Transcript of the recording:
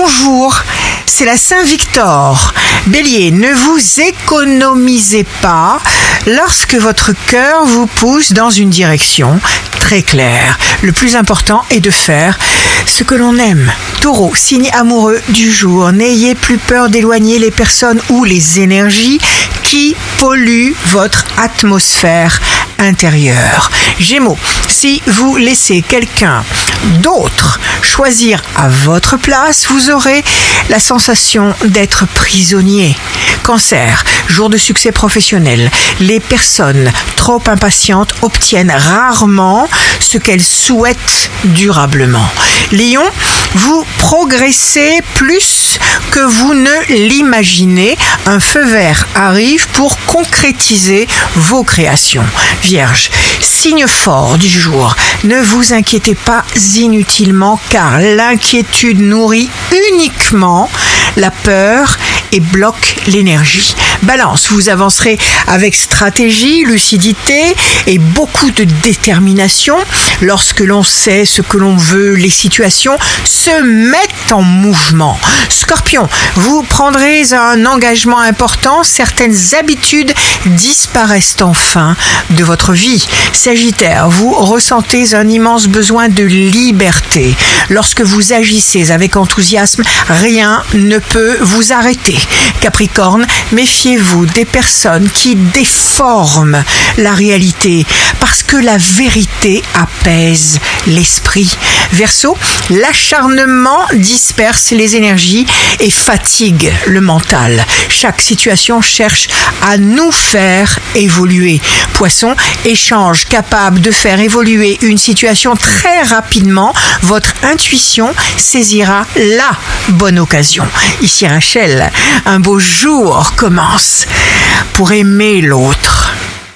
bonjour, c'est la Saint-Victor. Bélier, ne vous économisez pas lorsque votre cœur vous pousse dans une direction très claire. Le plus important est de faire ce que l'on aime. Taureau, signe amoureux du jour, n'ayez plus peur d'éloigner les personnes ou les énergies qui polluent votre atmosphère intérieure. Gémeaux, si vous laissez quelqu'un d'autre choisir à votre place, vous aurez la sensation d'être prisonnier. Cancer, jour de succès professionnel. Les personnes trop impatientes obtiennent rarement ce qu'elles souhaitent durablement. Lion, vous progressez plus que vous ne l'imaginez. Un feu vert arrive pour concrétiser vos créations. Vierge, signe fort du jour. Ne vous inquiétez pas inutilement car l'inquiétude nourrit uniquement la peur et bloque l'énergie. Balance, vous avancerez avec stratégie, lucidité et beaucoup de détermination. Lorsque l'on sait ce que l'on veut, les situations se mettent en mouvement. Scorpion, vous prendrez un engagement important, certaines habitudes disparaissent enfin de votre vie. Sagittaire, vous ressentez un immense besoin de liberté. Lorsque vous agissez avec enthousiasme, rien ne peut vous arrêter. Capricorne, méfiez-vous des personnes qui déforment la réalité parce que la vérité apaise l'esprit. Verseau, l'acharnement disperse les énergies et fatigue le mental. Chaque situation cherche à nous faire évoluer. Poisson, échange capable de faire évoluer une situation très rapidement. Votre intuition saisira la bonne occasion. Ici Rachel, un beau jour commence pour aimer l'autre.